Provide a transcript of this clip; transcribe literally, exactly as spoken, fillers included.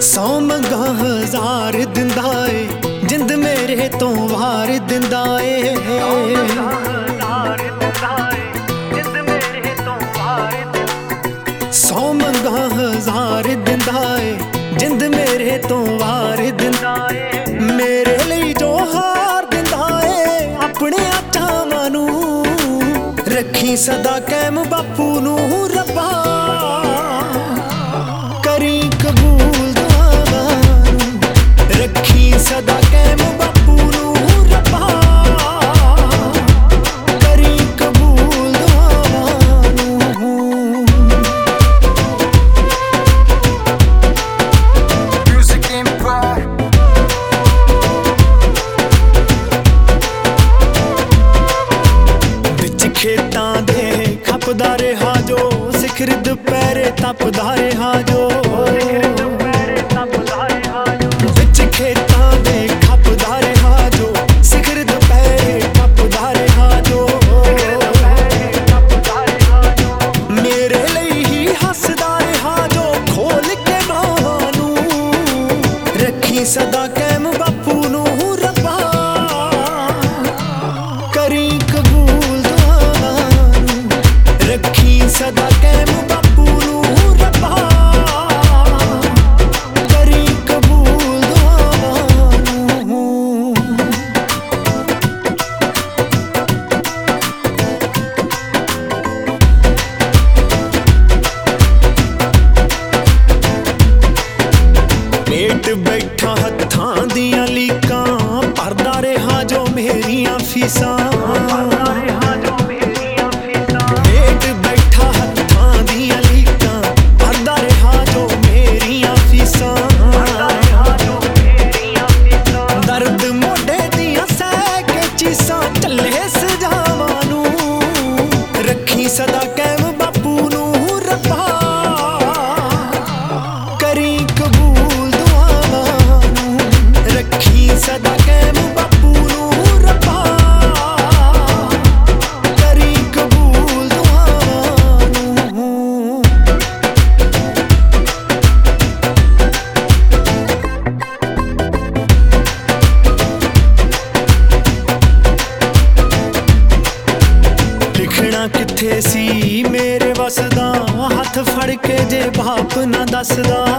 सौ मंगा हजार दिंदा ए जिंद मेरे तो वार दिंदा ए। सौ मंगा हजार दिंदा ए जिंद मेरे तो वार दिंदा ए। मेरे लिए जो हार दिंदा ए अपने चावां नू रखी सदा कैम बापू नू रब्बा करी कबूल दुआवां नू रखी सदा कैम बापू नू रब्बा करी कबूल दुआवां नू। Music Empire विच खेतां दे खपदा रहा जो सिखर दुपहरे तपदा रहा जो। विच खेतां दे खपदा रहा जो सिखर दुपहरे तपदा रहा जो। मेरे लिए ही हसदा रहा जो खोल के बाहां नू रखी सदा कैम बापू नू रब्बा करी कबूल दुआवां नू रखी सदा कैम बापू नू रब्बा करी कबूल दुआवां नू। पेट बैठा हत्थां दियां लीकां भरदा रहा जो मेरियां फीसां। पेट बैठा हत्थां दियां लीकां भरदा रहा जो मेरियां फीसां। दर्द मोढे दियां सह के चीसां झल्ले सजावां नू रखी सदा कैम बापू नू रब्बा करी कबूल दुआवां नू रखी सदा कैम बापू नू रब्बा करी कबूल दुआवां नू। लिखना किथे सी मेरे वसदा हथ फड़ के जे बाप ना दसदा।